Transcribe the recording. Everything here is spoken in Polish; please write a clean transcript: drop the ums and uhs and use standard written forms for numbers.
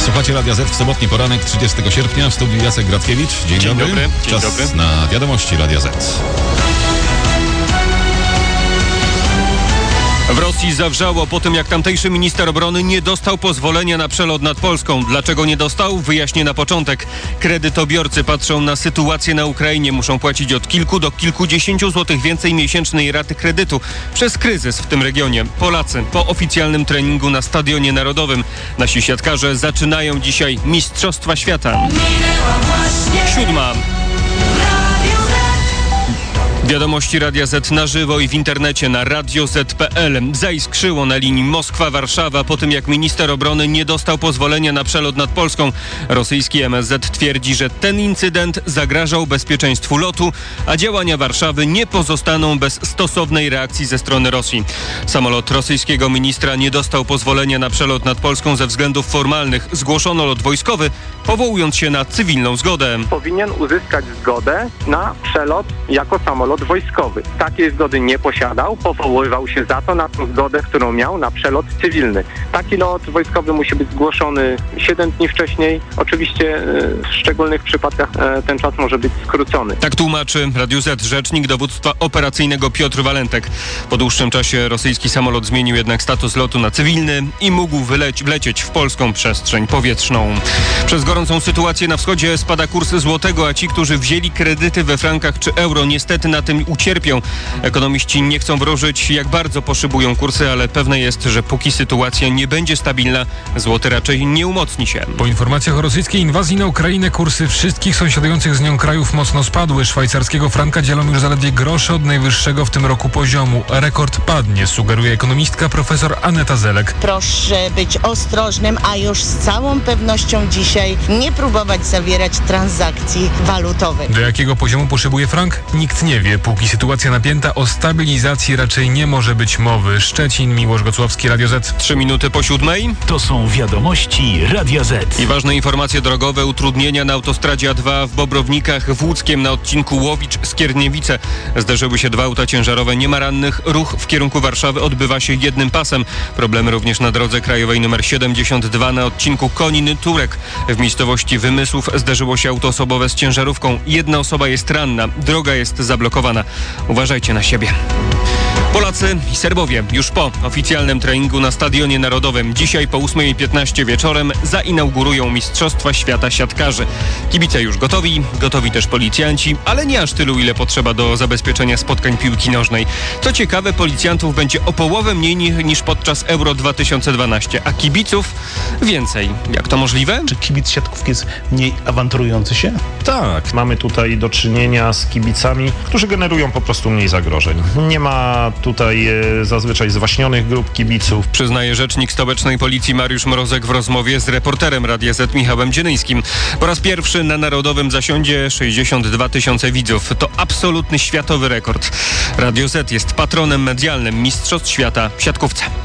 Słuchacie Radia Z w sobotni poranek 30 sierpnia w studiu Jacek Grackiewicz. Dzień dobry. Czas na wiadomości Radia Z. W Rosji zawrzało po tym, jak tamtejszy minister obrony nie dostał pozwolenia na przelot nad Polską. Dlaczego nie dostał? Wyjaśnię na początek. Kredytobiorcy patrzą na sytuację na Ukrainie. Muszą płacić od kilku do kilkudziesięciu złotych więcej miesięcznej raty kredytu przez kryzys w tym regionie. Polacy po oficjalnym treningu na Stadionie Narodowym. Nasi siatkarze zaczynają dzisiaj Mistrzostwa Świata. 7. Wiadomości Radia Z na żywo i w internecie na radioz.pl. Zaiskrzyło na linii Moskwa-Warszawa po tym, jak minister obrony nie dostał pozwolenia na przelot nad Polską. Rosyjski MSZ twierdzi, że ten incydent zagrażał bezpieczeństwu lotu, a działania Warszawy nie pozostaną bez stosownej reakcji ze strony Rosji. Samolot rosyjskiego ministra nie dostał pozwolenia na przelot nad Polską ze względów formalnych. Zgłoszono lot wojskowy, powołując się na cywilną zgodę. Powinien uzyskać zgodę na przelot jako samolot wojskowy. Takiej zgody nie posiadał, powoływał się za to na tą zgodę, którą miał na przelot cywilny. Taki lot wojskowy musi być zgłoszony 7 dni wcześniej. Oczywiście w szczególnych przypadkach ten czas może być skrócony. Tak tłumaczy Radiu Z rzecznik dowództwa operacyjnego Piotr Walentek. Po dłuższym czasie rosyjski samolot zmienił jednak status lotu na cywilny i mógł wlecieć w polską przestrzeń powietrzną. Przez gorącą sytuację na wschodzie spada kurs złotego, a ci, którzy wzięli kredyty we frankach czy euro, niestety na tym ucierpią. Ekonomiści nie chcą wróżyć, jak bardzo poszybują kursy, ale pewne jest, że póki sytuacja nie będzie stabilna, złoty raczej nie umocni się. Po informacjach o rosyjskiej inwazji na Ukrainę kursy wszystkich sąsiadujących z nią krajów mocno spadły. Szwajcarskiego franka dzielą już zaledwie grosze od najwyższego w tym roku poziomu. Rekord padnie, sugeruje ekonomistka profesor Aneta Zelek. Proszę być ostrożnym, a już z całą pewnością dzisiaj nie próbować zawierać transakcji walutowych. Do jakiego poziomu poszybuje frank? Nikt nie wie. Póki sytuacja napięta, o stabilizacji raczej nie może być mowy. Szczecin, Miłosz Gocłowski, Radio Z. 3 minuty po 7. To są wiadomości Radia Z. I ważne informacje drogowe. Utrudnienia na autostradzie A2 w Bobrownikach w Łódzkiem na odcinku Łowicz-Skierniewice. Zderzyły się 2 auta ciężarowe. Nie ma rannych. Ruch w kierunku Warszawy odbywa się jednym pasem. Problemy również na drodze krajowej nr 72 na odcinku Konin-Turek. W miejscowości Wymysłów zderzyło się auto osobowe z ciężarówką. 1 osoba jest ranna. Droga jest zablokowana. Uważajcie na siebie. Polacy i Serbowie już po oficjalnym treningu na Stadionie Narodowym dzisiaj po 8:15 wieczorem zainaugurują Mistrzostwa Świata Siatkarzy. Kibice już gotowi też policjanci, ale nie aż tylu, ile potrzeba do zabezpieczenia spotkań piłki nożnej. Co ciekawe, policjantów będzie o połowę mniej niż podczas Euro 2012, a kibiców więcej. Jak to możliwe? Czy kibic siatkówki jest mniej awanturujący się? Tak, mamy tutaj do czynienia z kibicami, którzy generują po prostu mniej zagrożeń. Nie ma tutaj zazwyczaj zwaśnionych grup kibiców. Przyznaje rzecznik stołecznej policji Mariusz Mrozek w rozmowie z reporterem Radia Z Michałem Dzienyńskim. Po raz pierwszy na Narodowym zasiądzie 62 000 widzów. To absolutny światowy rekord. Radio Z jest patronem medialnym Mistrzostw Świata w siatkówce.